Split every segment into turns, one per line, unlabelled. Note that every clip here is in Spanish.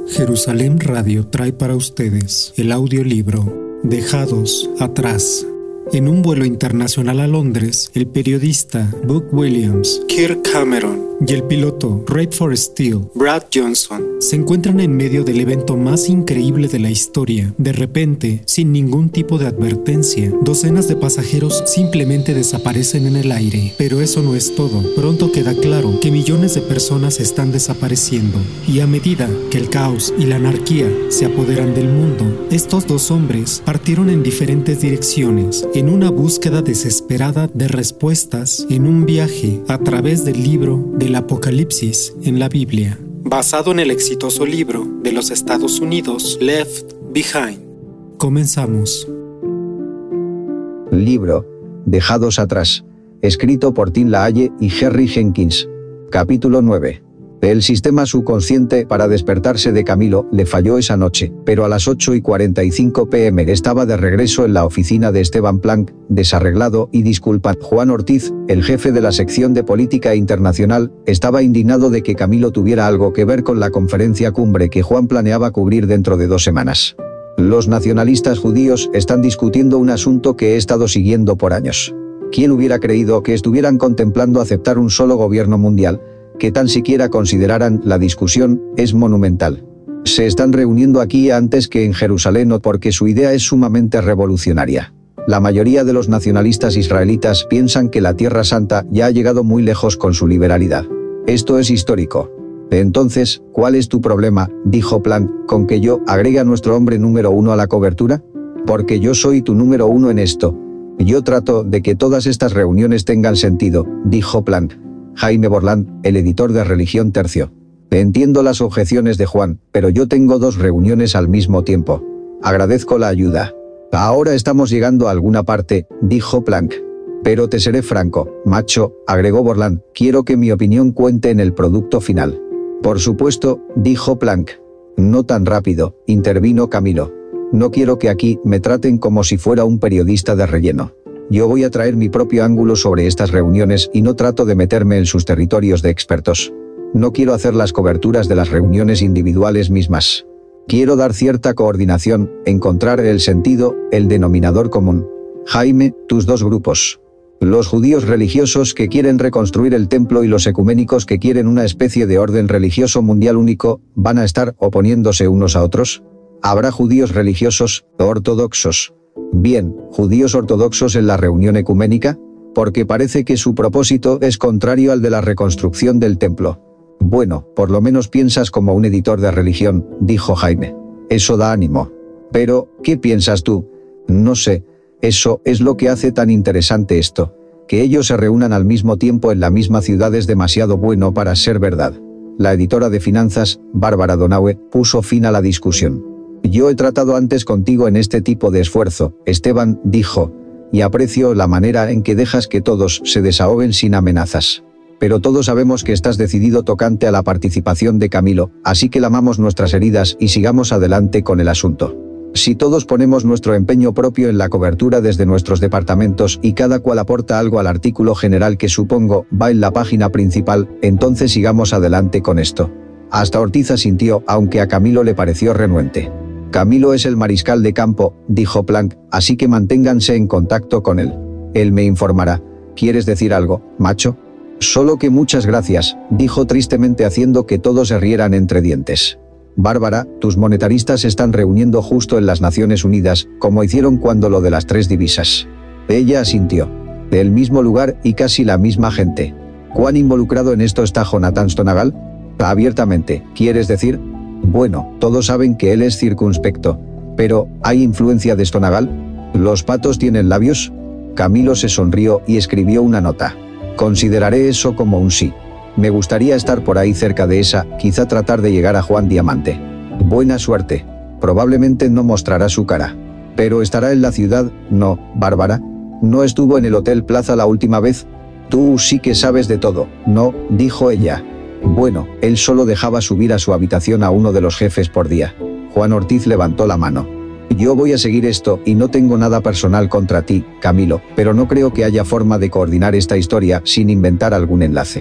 Jerusalén Radio trae para ustedes el audiolibro Dejados atrás. En un vuelo internacional a Londres, el periodista Buck Williams, Kirk Cameron y el piloto Rafe for Steel, Brad Johnson, se encuentran en medio del evento más increíble de la historia. De repente, sin ningún tipo de advertencia, docenas de pasajeros simplemente desaparecen en el aire. Pero eso no es todo. Pronto queda claro que millones de personas están desapareciendo. Y a medida que el caos y la anarquía se apoderan del mundo, estos dos hombres partieron en diferentes direcciones, en una búsqueda desesperada de respuestas, en un viaje a través del libro del Apocalipsis en la Biblia, basado en el exitoso libro de los Estados Unidos, Left Behind. Comenzamos.
Libro Dejados atrás, escrito por Tim LaHaye y Henry Jenkins. Capítulo 9. El sistema subconsciente para despertarse de Camilo le falló esa noche, pero a las 8:45 p.m. estaba de regreso en la oficina de Esteban Planck, desarreglado y disculpado. Juan Ortiz, el jefe de la sección de política internacional, estaba indignado de que Camilo tuviera algo que ver con la conferencia cumbre que Juan planeaba cubrir dentro de 2 semanas. Los nacionalistas judíos están discutiendo un asunto que he estado siguiendo por años. ¿Quién hubiera creído que estuvieran contemplando aceptar un solo gobierno mundial? Que tan siquiera consideraran la discusión es monumental. Se están reuniendo aquí antes que en Jerusalén porque su idea es sumamente revolucionaria. La mayoría de los nacionalistas israelitas piensan que la Tierra Santa ya ha llegado muy lejos con su liberalidad. Esto es histórico. Entonces, ¿cuál es tu problema? Dijo Planck, con que yo agregue a nuestro hombre número 1 a la cobertura. Porque yo soy tu número 1 en esto. Yo trato de que todas estas reuniones tengan sentido, dijo Planck. Jaime Borland, el editor de Religión Tercio. Entiendo las objeciones de Juan, pero yo tengo 2 reuniones al mismo tiempo. Agradezco la ayuda. Ahora estamos llegando a alguna parte, dijo Planck. Pero te seré franco, macho, agregó Borland, quiero que mi opinión cuente en el producto final. Por supuesto, dijo Planck. No tan rápido, intervino Camilo. No quiero que aquí me traten como si fuera un periodista de relleno. Yo voy a traer mi propio ángulo sobre estas reuniones y no trato de meterme en sus territorios de expertos. No quiero hacer las coberturas de las reuniones individuales mismas. Quiero dar cierta coordinación, encontrar el sentido, el denominador común. Jaime, tus 2 grupos. Los judíos religiosos que quieren reconstruir el templo y los ecuménicos que quieren una especie de orden religioso mundial único, ¿van a estar oponiéndose unos a otros? ¿Habrá judíos religiosos, ortodoxos? Bien, judíos ortodoxos en la reunión ecuménica, porque parece que su propósito es contrario al de la reconstrucción del templo. Bueno, por lo menos piensas como un editor de religión, dijo Jaime. Eso da ánimo. Pero, ¿qué piensas tú? No sé, eso es lo que hace tan interesante esto. Que ellos se reúnan al mismo tiempo en la misma ciudad es demasiado bueno para ser verdad. La editora de finanzas, Bárbara Donaue, puso fin a la discusión. Yo he tratado antes contigo en este tipo de esfuerzo, Esteban, dijo, y aprecio la manera en que dejas que todos se desahoguen sin amenazas. Pero todos sabemos que estás decidido tocante a la participación de Camilo, así que lamamos nuestras heridas y sigamos adelante con el asunto. Si todos ponemos nuestro empeño propio en la cobertura desde nuestros departamentos y cada cual aporta algo al artículo general que supongo va en la página principal, entonces sigamos adelante con esto. Hasta Ortiz asintió, aunque a Camilo le pareció renuente. Camilo es el mariscal de campo, dijo Planck, así que manténganse en contacto con él. Él me informará. ¿Quieres decir algo, macho? Solo que muchas gracias, dijo tristemente haciendo que todos se rieran entre dientes. Bárbara, tus monetaristas se están reuniendo justo en las Naciones Unidas, como hicieron cuando lo de las 3 divisas. Ella asintió. Del mismo lugar y casi la misma gente. ¿Cuán involucrado en esto está Jonathan Stonagal? Abiertamente, ¿quieres decir? Bueno, todos saben que él es circunspecto. Pero, ¿hay influencia de Stonagal? ¿Los patos tienen labios? Camilo se sonrió y escribió una nota. Consideraré eso como un sí. Me gustaría estar por ahí cerca de esa, quizá tratar de llegar a Juan Diamante. Buena suerte. Probablemente no mostrará su cara. Pero estará en la ciudad, ¿no, Bárbara? ¿No estuvo en el Hotel Plaza la última vez? Tú sí que sabes de todo, ¿no?, dijo ella. Bueno, él solo dejaba subir a su habitación a uno de los jefes por día. Juan Ortiz levantó la mano. Yo voy a seguir esto y no tengo nada personal contra ti, Camilo, pero no creo que haya forma de coordinar esta historia sin inventar algún enlace.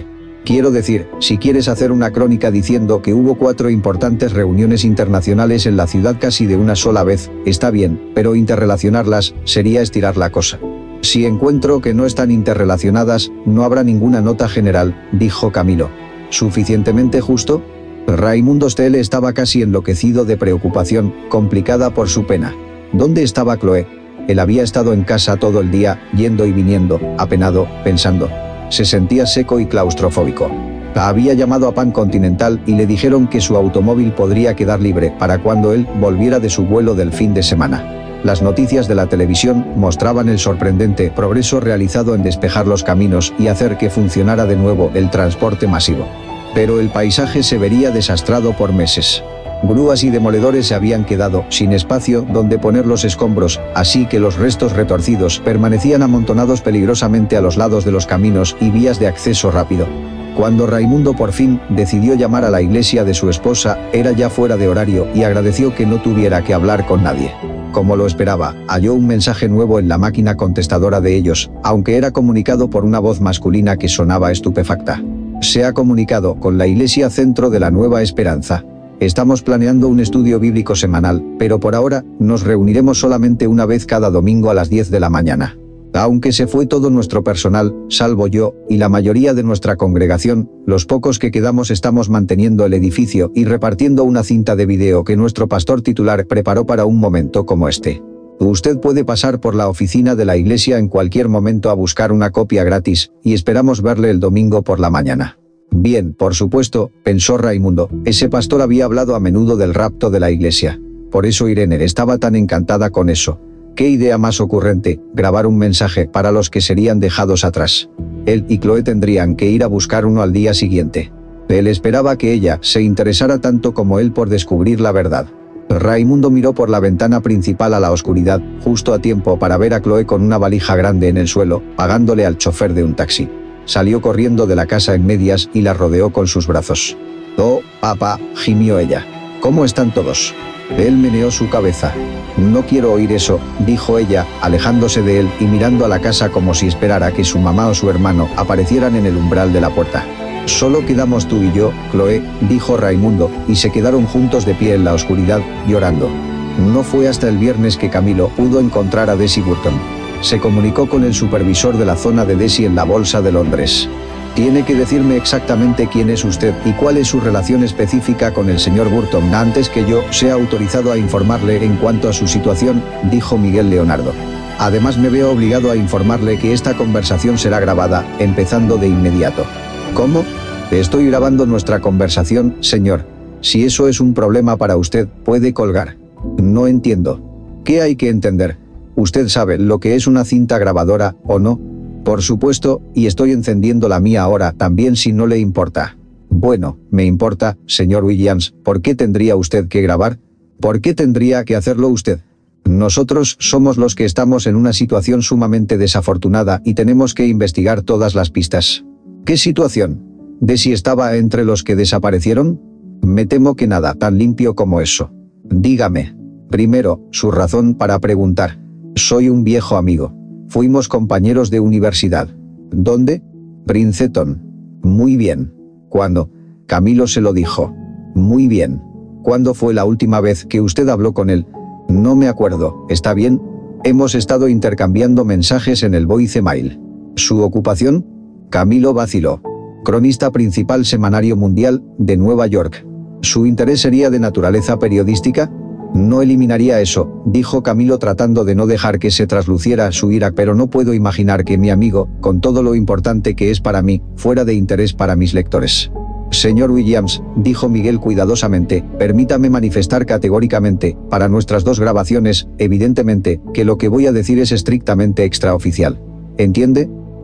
Quiero decir, si quieres hacer una crónica diciendo que hubo 4 importantes reuniones internacionales en la ciudad casi de una sola vez, está bien, pero interrelacionarlas sería estirar la cosa. Si encuentro que no están interrelacionadas, no habrá ninguna nota general, dijo Camilo. ¿Suficientemente justo? Raimundo Steele estaba casi enloquecido de preocupación, complicada por su pena. ¿Dónde estaba Chloe? Él había estado en casa todo el día, yendo y viniendo, apenado, pensando. Se sentía seco y claustrofóbico. Había llamado a Pan Continental y le dijeron que su automóvil podría quedar libre para cuando él volviera de su vuelo del fin de semana. Las noticias de la televisión mostraban el sorprendente progreso realizado en despejar los caminos y hacer que funcionara de nuevo el transporte masivo. Pero el paisaje se vería desastrado por meses. Grúas y demoledores se habían quedado sin espacio donde poner los escombros, así que los restos retorcidos permanecían amontonados peligrosamente a los lados de los caminos y vías de acceso rápido. Cuando Raimundo por fin decidió llamar a la iglesia de su esposa, era ya fuera de horario y agradeció que no tuviera que hablar con nadie. Como lo esperaba, halló un mensaje nuevo en la máquina contestadora de ellos, aunque era comunicado por una voz masculina que sonaba estupefacta. Se ha comunicado con la Iglesia Centro de la Nueva Esperanza. Estamos planeando un estudio bíblico semanal, pero por ahora nos reuniremos solamente una vez cada domingo a las 10 de la mañana. Aunque se fue todo nuestro personal, salvo yo, y la mayoría de nuestra congregación, los pocos que quedamos estamos manteniendo el edificio y repartiendo una cinta de video que nuestro pastor titular preparó para un momento como este. Usted puede pasar por la oficina de la iglesia en cualquier momento a buscar una copia gratis, y esperamos verle el domingo por la mañana. Bien, por supuesto, pensó Raimundo, ese pastor había hablado a menudo del rapto de la iglesia. Por eso Irene estaba tan encantada con eso. Qué idea más ocurrente, grabar un mensaje para los que serían dejados atrás. Él y Chloe tendrían que ir a buscar uno al día siguiente. Él esperaba que ella se interesara tanto como él por descubrir la verdad. Raimundo miró por la ventana principal a la oscuridad, justo a tiempo para ver a Chloe con una valija grande en el suelo, pagándole al chofer de un taxi. Salió corriendo de la casa en medias y la rodeó con sus brazos. «Oh, papá», gimió ella. «¿Cómo están todos?» Él meneó su cabeza. «No quiero oír eso», dijo ella, alejándose de él y mirando a la casa como si esperara que su mamá o su hermano aparecieran en el umbral de la puerta. «Solo quedamos tú y yo, Chloe», dijo Raimundo, y se quedaron juntos de pie en la oscuridad, llorando. No fue hasta el viernes que Camilo pudo encontrar a Desi Burton. Se comunicó con el supervisor de la zona de Desi en la Bolsa de Londres. «Tiene que decirme exactamente quién es usted y cuál es su relación específica con el señor Burton antes que yo sea autorizado a informarle en cuanto a su situación», dijo Miguel Leonardo. «Además me veo obligado a informarle que esta conversación será grabada, empezando de inmediato». «¿Cómo?» «Estoy grabando nuestra conversación, señor. Si eso es un problema para usted, puede colgar». «No entiendo». «¿Qué hay que entender? ¿Usted sabe lo que es una cinta grabadora, o no?» «Por supuesto, y estoy encendiendo la mía ahora también si no le importa». «Bueno, me importa, señor Williams. ¿Por qué tendría usted que grabar? ¿Por qué tendría que hacerlo usted? Nosotros somos los que estamos en una situación sumamente desafortunada y tenemos que investigar todas las pistas». «¿Qué situación? ¿Desi estaba entre los que desaparecieron?» «Me temo que nada tan limpio como eso». «Dígame. Primero, su razón para preguntar». «Soy un viejo amigo. Fuimos compañeros de universidad». «¿Dónde?» «Princeton». «Muy bien». «¿Cuándo?» Camilo se lo dijo. «Muy bien». «¿Cuándo fue la última vez que usted habló con él?» «No me acuerdo. ¿Está bien?» «Hemos estado intercambiando mensajes en el voicemail». «¿Su ocupación?» Camilo vaciló. «Cronista principal semanario mundial, de Nueva York». «¿Su interés sería de naturaleza periodística?» «No eliminaría eso», dijo Camilo tratando de no dejar que se trasluciera su ira, «pero no puedo imaginar que mi amigo, con todo lo importante que es para mí, fuera de interés para mis lectores». «Señor Williams», dijo Miguel cuidadosamente, «permítame manifestar categóricamente, para nuestras dos grabaciones, evidentemente, que lo que voy a decir es estrictamente extraoficial. ¿Entiende?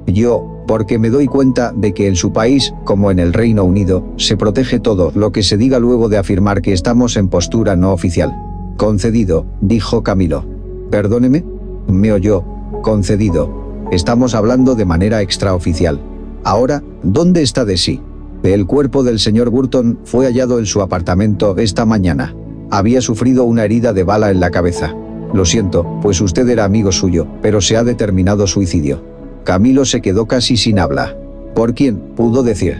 Porque me doy cuenta de que en su país, como en el Reino Unido, se protege todo lo que se diga luego de afirmar que estamos en postura no oficial». «Concedido», dijo Camilo. «Perdóneme». Me oyó. «Concedido. Estamos hablando de manera extraoficial. Ahora, ¿dónde está Desi?» «El cuerpo del señor Burton fue hallado en su apartamento esta mañana. Había sufrido una herida de bala en la cabeza. Lo siento, pues usted era amigo suyo, pero se ha determinado suicidio». Camilo se quedó casi sin habla. «¿Por quién?», pudo decir.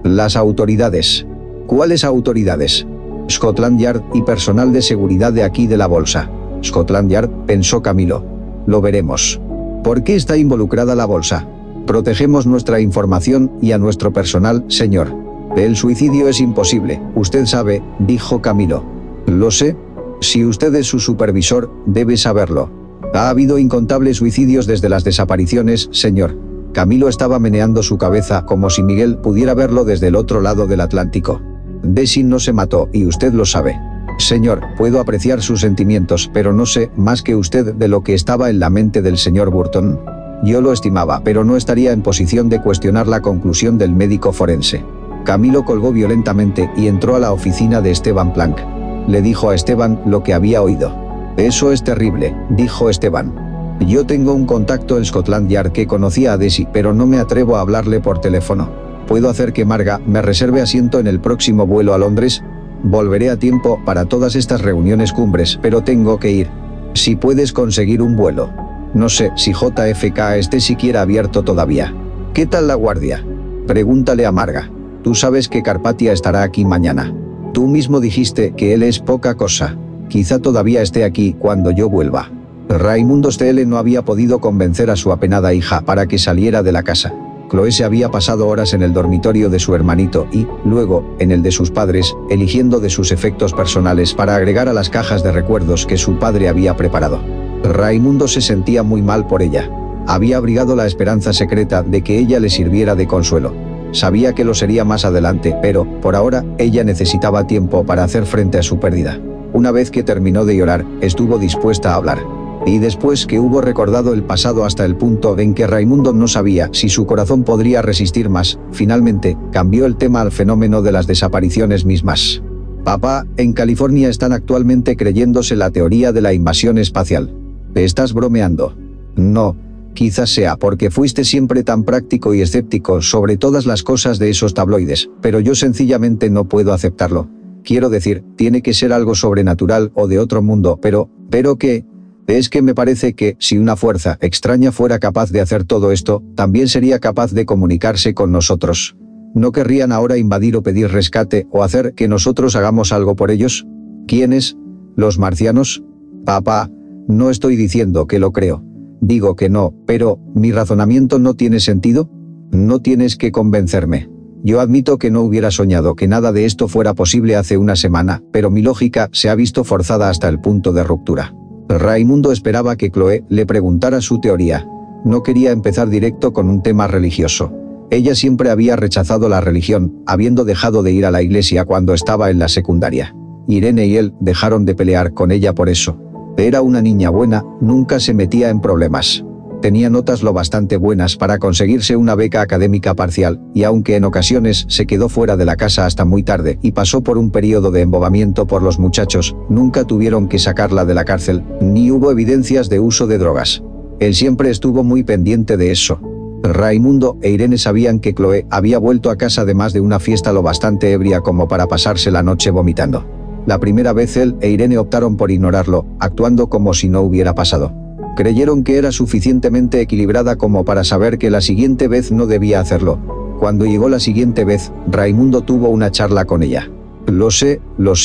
Las autoridades. ¿Cuáles autoridades? Scotland Yard y personal de seguridad de aquí de la bolsa. Scotland Yard, pensó Camilo. Lo veremos. ¿Por qué está involucrada la bolsa? Protegemos nuestra información y a nuestro personal, señor. El suicidio es imposible, usted sabe, dijo Camilo. Lo sé. Si usted es su supervisor, debe saberlo. Ha habido incontables suicidios desde las desapariciones, señor. Camilo estaba meneando su cabeza como si Miguel pudiera verlo desde el otro lado del Atlántico. Desi no se mató y usted lo sabe. Señor, puedo apreciar sus sentimientos, pero no sé más que usted de lo que estaba en la mente del señor Burton. Yo lo estimaba, pero no estaría en posición de cuestionar la conclusión del médico forense. Camilo colgó violentamente y entró a la oficina de Esteban Planck. Le dijo a Esteban lo que había oído. Eso es terrible, dijo Esteban. Yo tengo un contacto en Scotland Yard que conocía a Desi, pero no me atrevo a hablarle por teléfono. ¿Puedo hacer que Marga me reserve asiento en el próximo vuelo a Londres? Volveré a tiempo para todas estas reuniones cumbres, pero tengo que ir. Si puedes conseguir un vuelo. No sé si JFK esté siquiera abierto todavía. ¿Qué tal la guardia? Pregúntale a Marga. Tú sabes que Carpathia estará aquí mañana. Tú mismo dijiste que él es poca cosa. Quizá todavía esté aquí cuando yo vuelva. Raimundo Steele no había podido convencer a su apenada hija para que saliera de la casa. Chloe se había pasado horas en el dormitorio de su hermanito y, luego, en el de sus padres, eligiendo de sus efectos personales para agregar a las cajas de recuerdos que su padre había preparado. Raimundo se sentía muy mal por ella. Había abrigado la esperanza secreta de que ella le sirviera de consuelo. Sabía que lo sería más adelante, pero, por ahora, ella necesitaba tiempo para hacer frente a su pérdida. Una vez que terminó de llorar, estuvo dispuesta a hablar. Y después que hubo recordado el pasado hasta el punto en que Raimundo no sabía si su corazón podría resistir más, finalmente, cambió el tema al fenómeno de las desapariciones mismas. Papá, en California están actualmente creyéndose la teoría de la invasión espacial. ¿Te estás bromeando? No. Quizás sea porque fuiste siempre tan práctico y escéptico sobre todas las cosas de esos tabloides, pero yo sencillamente no puedo aceptarlo. Quiero decir, tiene que ser algo sobrenatural o de otro mundo, pero ¿qué? Es que me parece que, si una fuerza extraña fuera capaz de hacer todo esto, también sería capaz de comunicarse con nosotros. ¿No querrían ahora invadir o pedir rescate o hacer que nosotros hagamos algo por ellos? ¿Quiénes? ¿Los marcianos? Papá, no estoy diciendo que lo creo. Digo que no, pero, ¿mi razonamiento no tiene sentido? No tienes que convencerme. Yo admito que no hubiera soñado que nada de esto fuera posible hace una semana, pero mi lógica se ha visto forzada hasta el punto de ruptura. Raimundo esperaba que Chloe le preguntara su teoría. No quería empezar directo con un tema religioso. Ella siempre había rechazado la religión, habiendo dejado de ir a la iglesia cuando estaba en la secundaria. Irene y él dejaron de pelear con ella por eso. Era una niña buena, nunca se metía en problemas. Tenía notas lo bastante buenas para conseguirse una beca académica parcial, y aunque en ocasiones se quedó fuera de la casa hasta muy tarde y pasó por un periodo de embobamiento por los muchachos, nunca tuvieron que sacarla de la cárcel, ni hubo evidencias de uso de drogas. Él siempre estuvo muy pendiente de eso. Raimundo e Irene sabían que Chloe había vuelto a casa de más de una fiesta lo bastante ebria como para pasarse la noche vomitando. La primera vez él e Irene optaron por ignorarlo, actuando como si no hubiera pasado. Creyeron que era suficientemente equilibrada como para saber que la siguiente vez no debía hacerlo. Cuando llegó la siguiente vez, Raimundo tuvo una charla con ella. Lo sé,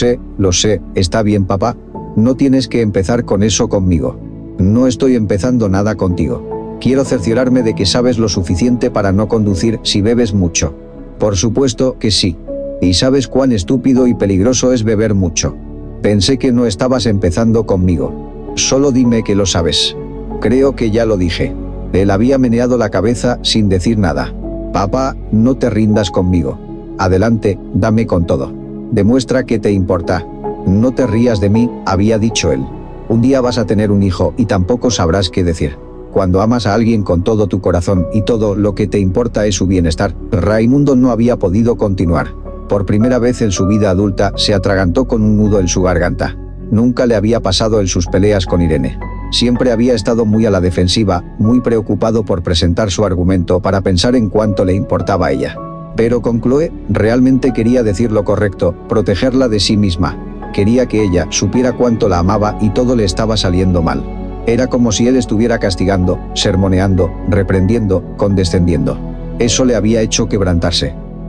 está bien papá, no tienes que empezar con eso conmigo. No estoy empezando nada contigo. Quiero cerciorarme de que sabes lo suficiente para no conducir si bebes mucho. Por supuesto que sí. Y sabes cuán estúpido y peligroso es beber mucho. Pensé que no estabas empezando conmigo. Solo dime que lo sabes. Creo que ya lo dije. Él había meneado la cabeza sin decir nada. Papá, no te rindas conmigo. Adelante, dame con todo. Demuestra que te importa. No te rías de mí, había dicho él. Un día vas a tener un hijo y tampoco sabrás qué decir. Cuando amas a alguien con todo tu corazón y todo lo que te importa es su bienestar, Raimundo no había podido continuar. Por primera vez en su vida adulta se atragantó con un nudo en su garganta. Nunca le había pasado en sus peleas con Irene. Siempre había estado muy a la defensiva, muy preocupado por presentar su argumento para pensar en cuánto le importaba a ella. Pero con Chloe, realmente quería decir lo correcto, protegerla de sí misma. Quería que ella supiera cuánto la amaba y todo le estaba saliendo mal. Era como si él estuviera castigando, sermoneando, reprendiendo, condescendiendo. Eso le había hecho quebrantarse.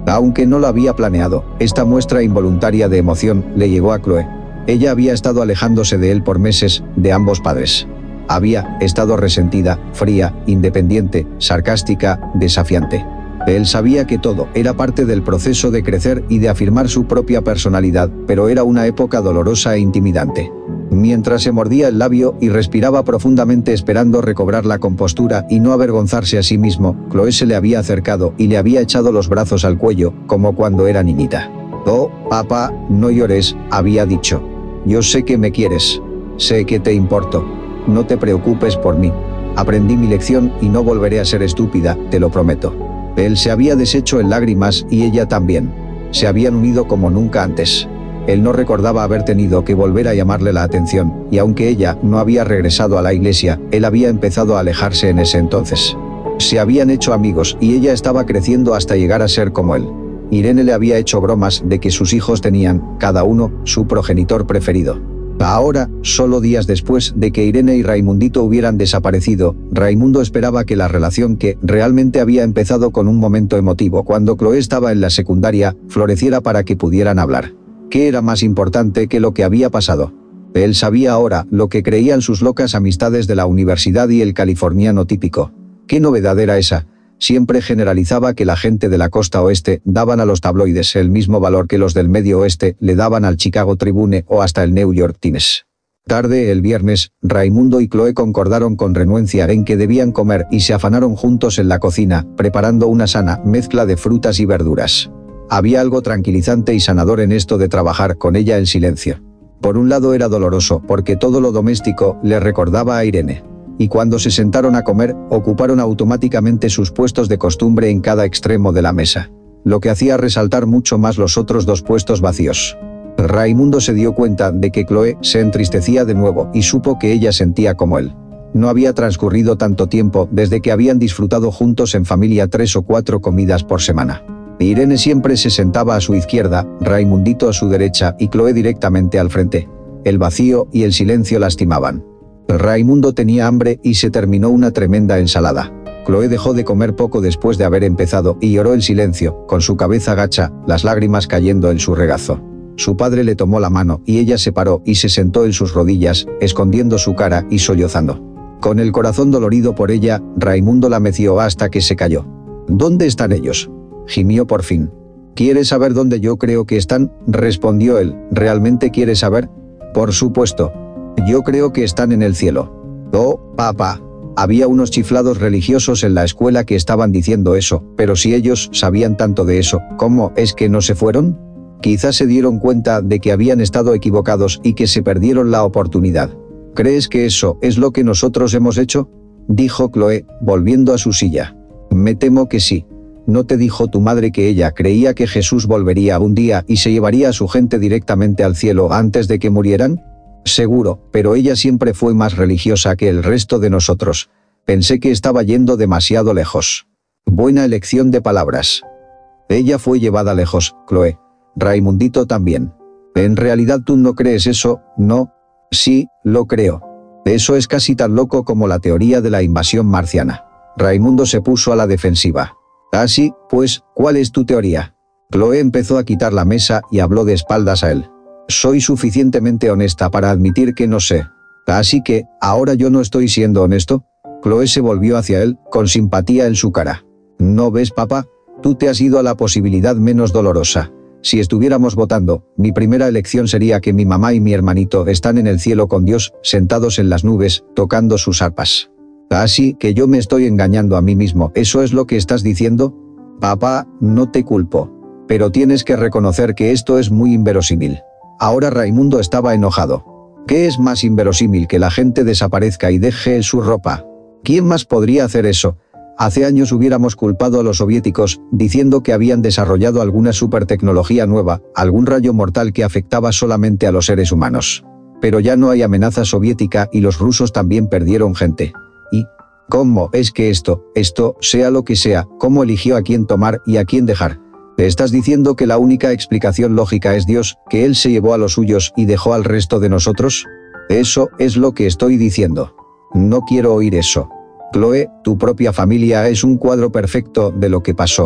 Aunque no lo había planeado, esta muestra involuntaria de emoción le llegó a Chloe. Ella había estado alejándose de él por meses, de ambos padres. Había estado resentida, fría, independiente, sarcástica, desafiante. Él sabía que todo era parte del proceso de crecer y de afirmar su propia personalidad, pero era una época dolorosa e intimidante. Mientras se mordía el labio y respiraba profundamente esperando recobrar la compostura y no avergonzarse a sí mismo, Chloe se le había acercado y le había echado los brazos al cuello, como cuando era niñita. «Oh, papá, no llores», había dicho. «Yo sé que me quieres. Sé que te importo. No te preocupes por mí. Aprendí mi lección y no volveré a ser estúpida, te lo prometo». Él se había deshecho en lágrimas y ella también. Se habían unido como nunca antes. Él no recordaba haber tenido que volver a llamarle la atención, y aunque ella no había regresado a la iglesia, él había empezado a alejarse en ese entonces. Se habían hecho amigos y ella estaba creciendo hasta llegar a ser como él. Irene le había hecho bromas de que sus hijos tenían, cada uno, su progenitor preferido. Ahora, solo días después de que Irene y Raimundito hubieran desaparecido, Raimundo esperaba que la relación que realmente había empezado con un momento emotivo cuando Chloe estaba en la secundaria, floreciera para que pudieran hablar. ¿Qué era más importante que lo que había pasado? Él sabía ahora lo que creían sus locas amistades de la universidad y el californiano típico. ¿Qué novedad era esa? Siempre generalizaba que la gente de la costa oeste daban a los tabloides el mismo valor que los del medio oeste le daban al Chicago Tribune o hasta el New York Times. Tarde el viernes, Raimundo y Chloe concordaron con renuencia en que debían comer y se afanaron juntos en la cocina, preparando una sana mezcla de frutas y verduras. Había algo tranquilizante y sanador en esto de trabajar con ella en silencio. Por un lado era doloroso porque todo lo doméstico le recordaba a Irene. Y cuando se sentaron a comer, ocuparon automáticamente sus puestos de costumbre en cada extremo de la mesa, lo que hacía resaltar mucho más los otros dos puestos vacíos. Raimundo se dio cuenta de que Chloe se entristecía de nuevo y supo que ella sentía como él. No había transcurrido tanto tiempo desde que habían disfrutado juntos en familia 3 o 4 comidas por semana. Irene siempre se sentaba a su izquierda, Raimundito a su derecha y Chloe directamente al frente. El vacío y el silencio lastimaban. Raimundo tenía hambre y se terminó una tremenda ensalada. Chloe dejó de comer poco después de haber empezado y lloró en silencio, con su cabeza gacha, las lágrimas cayendo en su regazo. Su padre le tomó la mano y ella se paró y se sentó en sus rodillas, escondiendo su cara y sollozando. Con el corazón dolorido por ella, Raimundo la meció hasta que se cayó. «¿Dónde están ellos?», gimió por fin. «¿Quieres saber dónde yo creo que están?», respondió él. «¿Realmente quieres saber?». «Por supuesto. Yo creo que están en el cielo». «Oh, papá». Había unos chiflados religiosos en la escuela que estaban diciendo eso, pero si ellos sabían tanto de eso, ¿cómo es que no se fueron? Quizás se dieron cuenta de que habían estado equivocados y que se perdieron la oportunidad. ¿Crees que eso es lo que nosotros hemos hecho?, dijo Chloe, volviendo a su silla. Me temo que sí. ¿No te dijo tu madre que ella creía que Jesús volvería un día y se llevaría a su gente directamente al cielo antes de que murieran? Seguro, pero ella siempre fue más religiosa que el resto de nosotros. Pensé que estaba yendo demasiado lejos. Buena elección de palabras. Ella fue llevada lejos, Chloe. Raimundito también. ¿En realidad tú no crees eso, no? Sí, lo creo. Eso es casi tan loco como la teoría de la invasión marciana. Raimundo se puso a la defensiva. Así, pues, ¿cuál es tu teoría? Chloe empezó a quitar la mesa y habló de espaldas a él. Soy suficientemente honesta para admitir que no sé. Así que, ¿ahora yo no estoy siendo honesto? Chloe se volvió hacia él, con simpatía en su cara. ¿No ves, papá? Tú te has ido a la posibilidad menos dolorosa. Si estuviéramos votando, mi primera elección sería que mi mamá y mi hermanito están en el cielo con Dios, sentados en las nubes, tocando sus arpas. Así que yo me estoy engañando a mí mismo. ¿Eso es lo que estás diciendo? Papá, no te culpo. Pero tienes que reconocer que esto es muy inverosímil. Ahora Raimundo estaba enojado. ¿Qué es más inverosímil que la gente desaparezca y deje su ropa? ¿Quién más podría hacer eso? Hace años hubiéramos culpado a los soviéticos, diciendo que habían desarrollado alguna supertecnología nueva, algún rayo mortal que afectaba solamente a los seres humanos. Pero ya no hay amenaza soviética y los rusos también perdieron gente. ¿Y cómo es que esto, sea lo que sea, cómo eligió a quién tomar y a quién dejar? ¿Te estás diciendo que la única explicación lógica es Dios, que Él se llevó a los suyos y dejó al resto de nosotros? Eso es lo que estoy diciendo. No quiero oír eso. Chloe, tu propia familia es un cuadro perfecto de lo que pasó.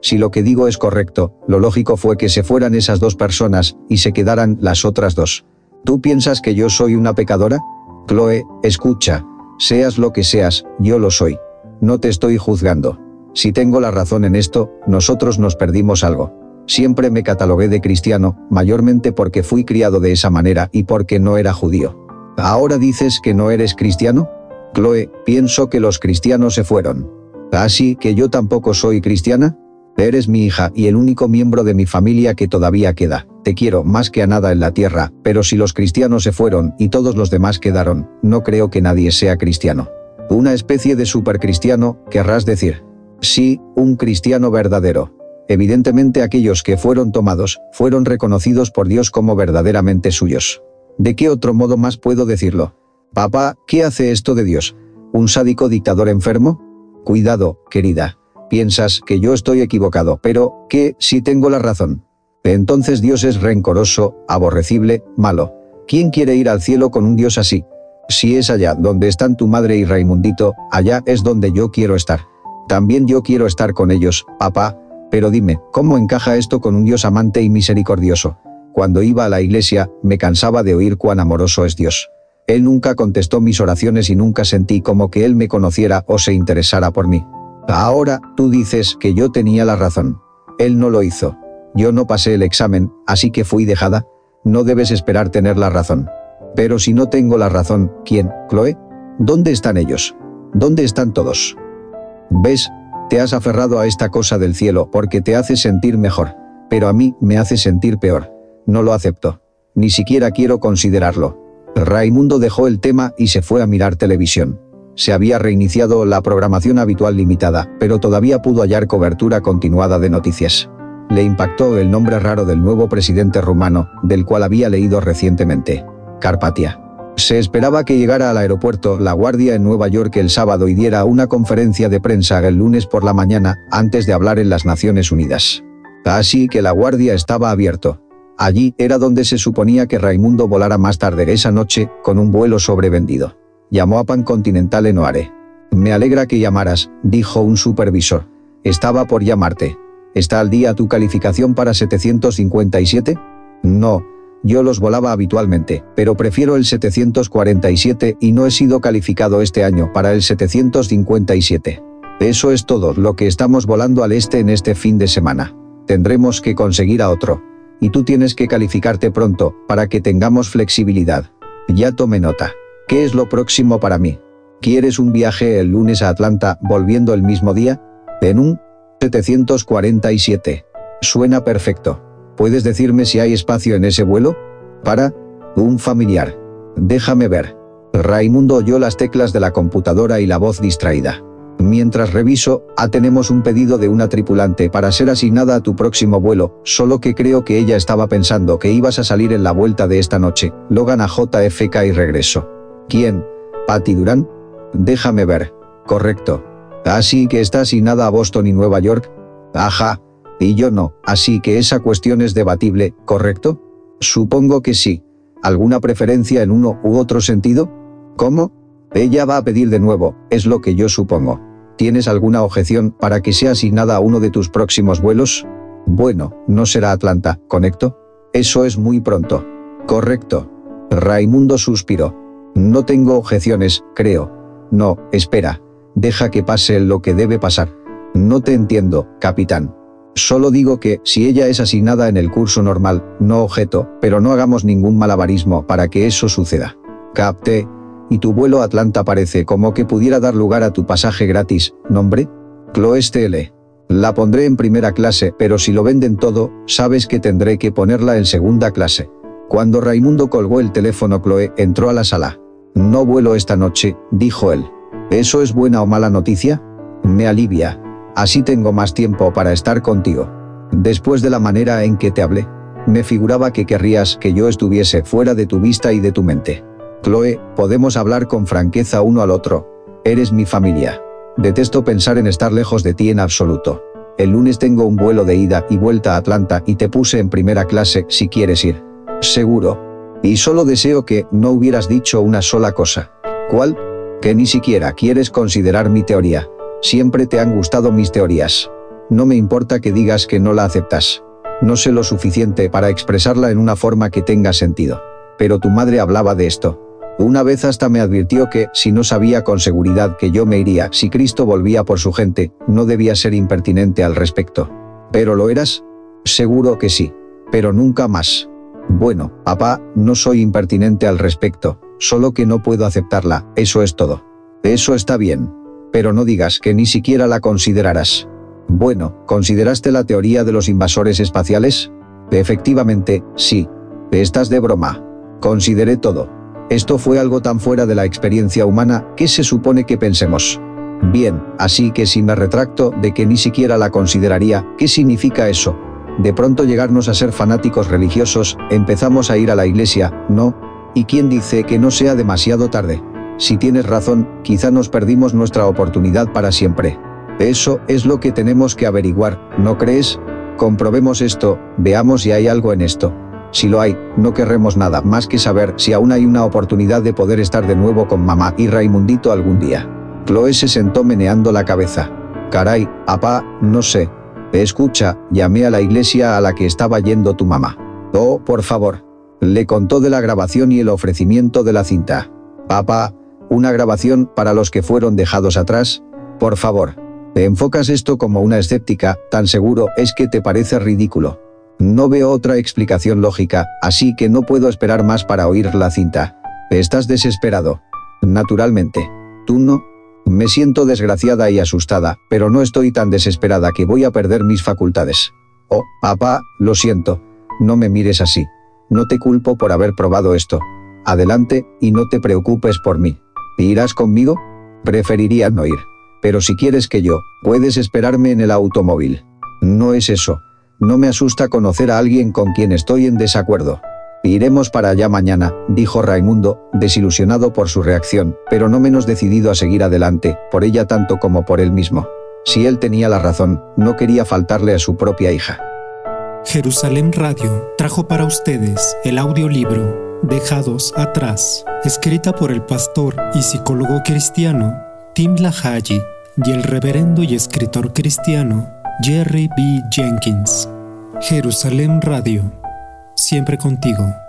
Si lo que digo es correcto, lo lógico fue que se fueran esas dos personas, y se quedaran las otras dos. ¿Tú piensas que yo soy una pecadora? Chloe, escucha. Seas lo que seas, yo lo soy. No te estoy juzgando. Si tengo la razón en esto, nosotros nos perdimos algo. Siempre me catalogué de cristiano, mayormente porque fui criado de esa manera y porque no era judío. ¿Ahora dices que no eres cristiano? Chloe, pienso que los cristianos se fueron. ¿Así que yo tampoco soy cristiana? Eres mi hija y el único miembro de mi familia que todavía queda. Te quiero más que a nada en la tierra, pero si los cristianos se fueron y todos los demás quedaron, no creo que nadie sea cristiano. Una especie de supercristiano, querrás decir. Sí, un cristiano verdadero. Evidentemente aquellos que fueron tomados, fueron reconocidos por Dios como verdaderamente suyos. ¿De qué otro modo más puedo decirlo? Papá, ¿qué hace esto de Dios? ¿Un sádico dictador enfermo? Cuidado, querida. Piensas que yo estoy equivocado, pero, ¿qué si tengo la razón? Entonces Dios es rencoroso, aborrecible, malo. ¿Quién quiere ir al cielo con un Dios así? Si es allá donde están tu madre y Raimundito, allá es donde yo quiero estar. También yo quiero estar con ellos, papá, pero dime, ¿cómo encaja esto con un Dios amante y misericordioso? Cuando iba a la iglesia, me cansaba de oír cuán amoroso es Dios. Él nunca contestó mis oraciones y nunca sentí como que Él me conociera o se interesara por mí. Ahora, tú dices que yo tenía la razón. Él no lo hizo. Yo no pasé el examen, así que fui dejada. No debes esperar tener la razón. Pero si no tengo la razón, ¿quién, Chloe? ¿Dónde están ellos? ¿Dónde están todos? ¿Ves? Te has aferrado a esta cosa del cielo porque te hace sentir mejor. Pero a mí me hace sentir peor. No lo acepto. Ni siquiera quiero considerarlo. Raimundo dejó el tema y se fue a mirar televisión. Se había reiniciado la programación habitual limitada, pero todavía pudo hallar cobertura continuada de noticias. Le impactó el nombre raro del nuevo presidente rumano, del cual había leído recientemente. Carpatia. Se esperaba que llegara al aeropuerto La Guardia en Nueva York el sábado y diera una conferencia de prensa el lunes por la mañana, antes de hablar en las Naciones Unidas. Así que La Guardia estaba abierto. Allí era donde se suponía que Raimundo volara más tarde esa noche, con un vuelo sobrevendido. Llamó a Pan Continental en Oare. Me alegra que llamaras, dijo un supervisor. Estaba por llamarte. ¿Está al día tu calificación para 757? No, yo los volaba habitualmente, pero prefiero el 747 y no he sido calificado este año para el 757. Eso es todo lo que estamos volando al este en este fin de semana. Tendremos que conseguir a otro. Y tú tienes que calificarte pronto, para que tengamos flexibilidad. Ya tomé nota. ¿Qué es lo próximo para mí? ¿Quieres un viaje el lunes a Atlanta, volviendo el mismo día? En un 747. Suena perfecto. ¿Puedes decirme si hay espacio en ese vuelo? Para un familiar. Déjame ver. Raimundo oyó las teclas de la computadora y la voz distraída. Mientras reviso, tenemos un pedido de una tripulante para ser asignada a tu próximo vuelo, solo que creo que ella estaba pensando que ibas a salir en la vuelta de esta noche. Logan a JFK y regreso. ¿Quién? ¿Patty Duran? Déjame ver. Correcto. Así que está asignada a Boston y Nueva York. Ajá. Y yo no, así que esa cuestión es debatible, ¿correcto? Supongo que sí. ¿Alguna preferencia en uno u otro sentido? ¿Cómo? Ella va a pedir de nuevo, es lo que yo supongo. ¿Tienes alguna objeción para que sea asignada a uno de tus próximos vuelos? Bueno, no será Atlanta, ¿conecto? Eso es muy pronto. Correcto. Raimundo suspiró. No tengo objeciones, creo. No, espera. Deja que pase lo que debe pasar. No te entiendo, capitán. Solo digo que, si ella es asignada en el curso normal, no objeto, pero no hagamos ningún malabarismo para que eso suceda. Capté. Y tu vuelo a Atlanta parece como que pudiera dar lugar a tu pasaje gratis, ¿nombre? Chloe Stelle. La pondré en primera clase, pero si lo venden todo, sabes que tendré que ponerla en segunda clase. Cuando Raimundo colgó el teléfono, Chloe entró a la sala. No vuelo esta noche, dijo él. ¿Eso es buena o mala noticia? Me alivia. Así tengo más tiempo para estar contigo. Después de la manera en que te hablé, me figuraba que querrías que yo estuviese fuera de tu vista y de tu mente. Chloe, podemos hablar con franqueza uno al otro. Eres mi familia. Detesto pensar en estar lejos de ti en absoluto. El lunes tengo un vuelo de ida y vuelta a Atlanta y te puse en primera clase si quieres ir. Seguro. Y solo deseo que no hubieras dicho una sola cosa. ¿Cuál? Que ni siquiera quieres considerar mi teoría. Siempre te han gustado mis teorías. No me importa que digas que no la aceptas. No sé lo suficiente para expresarla en una forma que tenga sentido. Pero tu madre hablaba de esto. Una vez hasta me advirtió que, si no sabía con seguridad que yo me iría si Cristo volvía por su gente, no debía ser impertinente al respecto. ¿Pero lo eras? Seguro que sí. Pero nunca más. Bueno, papá, no soy impertinente al respecto, solo que no puedo aceptarla, eso es todo. Eso está bien. Pero no digas que ni siquiera la considerarás. Bueno, ¿consideraste la teoría de los invasores espaciales? Efectivamente, sí. Estás de broma. Consideré todo. Esto fue algo tan fuera de la experiencia humana, ¿qué se supone que pensemos? Bien, así que si me retracto de que ni siquiera la consideraría, ¿qué significa eso? De pronto llegarnos a ser fanáticos religiosos, empezamos a ir a la iglesia, ¿no? ¿Y quién dice que no sea demasiado tarde? Si tienes razón, quizá nos perdimos nuestra oportunidad para siempre. Eso es lo que tenemos que averiguar, ¿no crees? Comprobemos esto, veamos si hay algo en esto. Si lo hay, no querremos nada más que saber si aún hay una oportunidad de poder estar de nuevo con mamá y Raimundito algún día. Chloe se sentó meneando la cabeza. Caray, apá, no sé. Escucha, llamé a la iglesia a la que estaba yendo tu mamá. Oh, por favor. Le contó de la grabación y el ofrecimiento de la cinta. Papá, ¿una grabación para los que fueron dejados atrás? Por favor. ¿Te enfocas esto como una escéptica? Tan seguro es que te parece ridículo. No veo otra explicación lógica, así que no puedo esperar más para oír la cinta. ¿Estás desesperado? Naturalmente. ¿Tú no? Me siento desgraciada y asustada, pero no estoy tan desesperada que voy a perder mis facultades. Oh, papá, lo siento. No me mires así. No te culpo por haber probado esto. Adelante, y no te preocupes por mí. ¿Irás conmigo? Preferiría no ir. Pero si quieres que yo, puedes esperarme en el automóvil. No es eso. No me asusta conocer a alguien con quien estoy en desacuerdo. Iremos para allá mañana, dijo Raimundo, desilusionado por su reacción, pero no menos decidido a seguir adelante, por ella tanto como por él mismo. Si él tenía la razón, no quería faltarle a su propia hija.
Jerusalén Radio trajo para ustedes el audiolibro Dejados Atrás, escrita por el pastor y psicólogo cristiano Tim LaHaye y el reverendo y escritor cristiano Jerry B. Jenkins. Jerusalén Radio, siempre contigo.